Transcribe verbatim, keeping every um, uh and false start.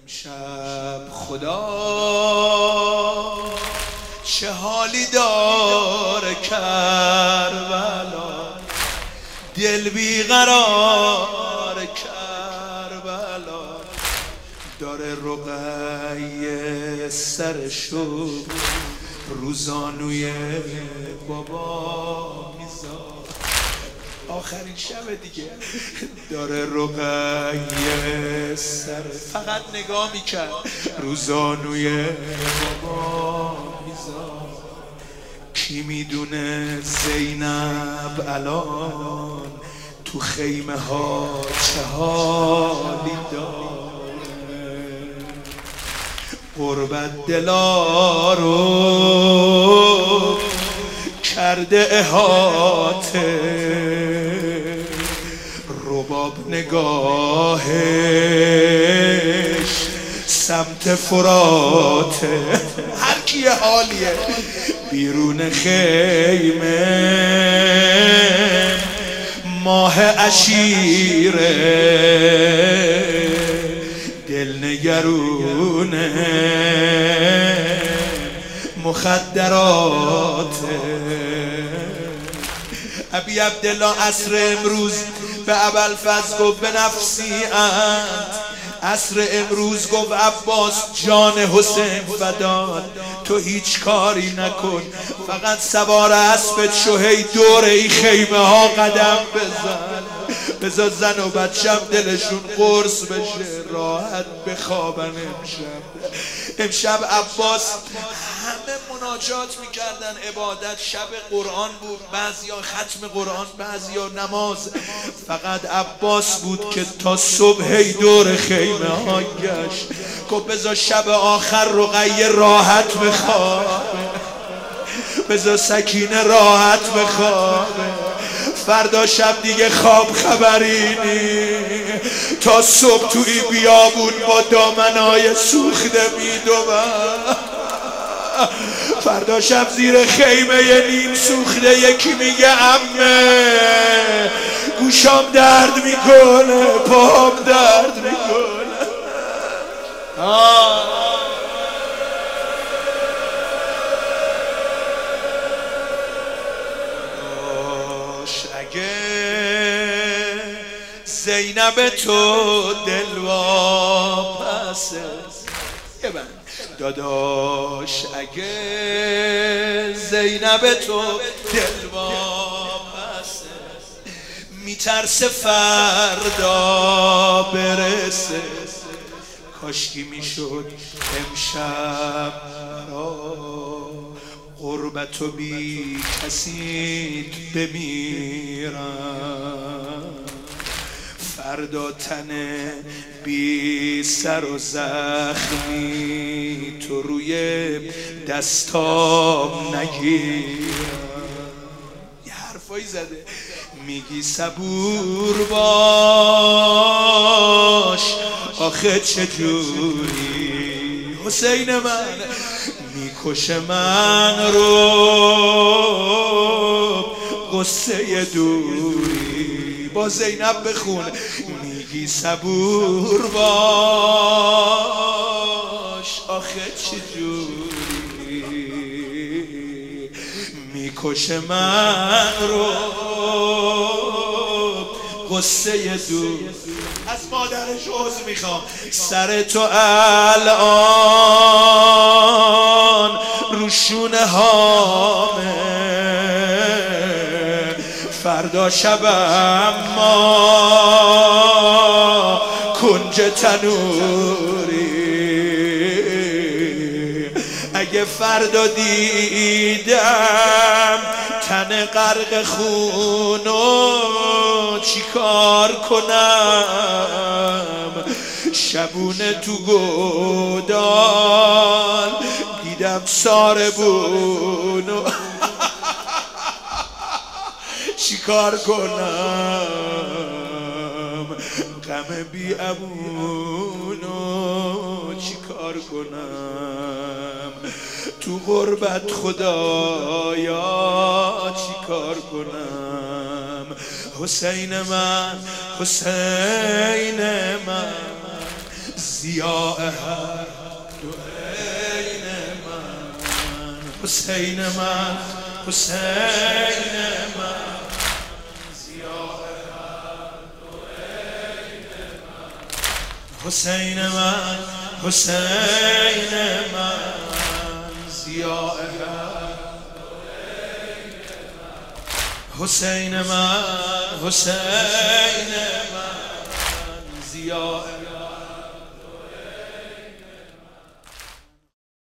امشب خدا چه حالی داره کربلا، دل بیقرار کربلا، داره رقیه سرشو روزانوی بابا میذاره. آخرین شب دیگه داره رقیه سر فقط نگاه میکرد روزانوی بابا میذاره. کی میدونه زینب الان تو خیمه ها چه حالی داره. غربت دلا رو کرده احاطه، رباب نگاهش سمت فراته. هر کی حالیه بیرون خیمه ماه عشیره، دل نگرونه مخدراته. ابی عبدالله عصر امروز به ابوالفضل گفت به نفسی انت، عصر امروز گفت عباس جان حسین فداد، تو هیچ کاری نکن، فقط سوار اسبت شو، هی دور این خیمه ها قدم بزن، بذار زن و بچم دلشون قرص بشه، راحت بخوابن. امشب امشب عباس همه مناجات میکردن، عبادت، شب قرآن بود، بعضیا ختم قرآن، بعضیا نماز، فقط عباس بود که تا صبح دور خیمه ها گشت. گفت بذار شب آخر رقیه راحت بخوابه، بذار سکینه راحت بخوابه، فردا شب دیگه خواب خبری نی، تا صبح توی بیابون با دامنای سوخته میدوم، فردا شب زیر خیمه نیم سوخته یکی میگه عمه گوشام درد میکنه، پام درد میکنه. اگه زینب تو دلواپسه، یه بند داداش، اگه زینب تو دلواپسه، میترسه فردا برسه، کاشکی میشد امشب غربت و بی کسی بمیرم، فردا تن بی سر و زخمی تو روی دستام نگیرم. یه حرفایی زده میگی صبور باش، آخه چجوری حسین من میکشه من رو قصه دوری. با زینب بخون میگی صبور باش، آخه چجوری میکشه من رو قصه دور. از مادرش عذر میخوام، سر تو الان رو شونه هامه، فردا شبم ما کنج تنوری، اگه فردا دیدم تن غرق خونو چیکار کنم، شبونه تو گودال دیدم ساربونو چیکار کنم، غم بی امونو چیکار کنم، تو غربت خدایا چیکار کنم. حسین من، حسین من، ضیاء هر دو عین من، حسین من حسین من، ضیاء هر دو عین من، حسین من حسین من، ضیاء هر دو عین من، حسین من حسین من، ضیاء